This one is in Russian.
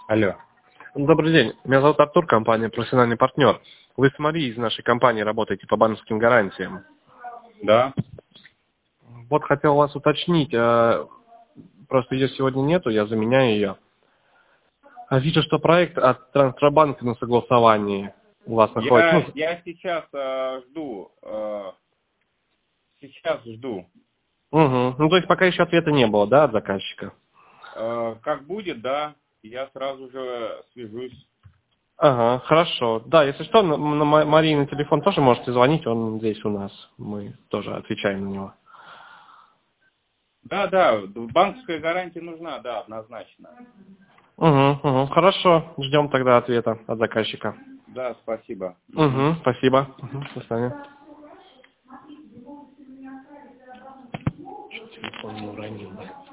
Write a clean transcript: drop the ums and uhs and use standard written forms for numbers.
Алло. Добрый день. Меня зовут Артур, компания «Профессиональный партнер». Вы с Марией из нашей компании работаете по банковским гарантиям. Да. Вот хотел вас уточнить. Просто ее сегодня нету, я заменяю ее. Вижу, что проект от Транстрабанка на согласовании у вас находится. Я сейчас жду. Сейчас жду. Угу. Ну, то есть пока еще ответа не было, да, от заказчика? Как будет, да, я сразу же свяжусь. Ага, хорошо. Да, если что, на Марии телефон тоже можете звонить, он здесь у нас. Мы тоже отвечаем на него. Да, банковская гарантия нужна, да, однозначно. Угу. Хорошо, ждем тогда ответа от заказчика. Да, спасибо. Угу, спасибо. До свидания. Телефон не уронил, да?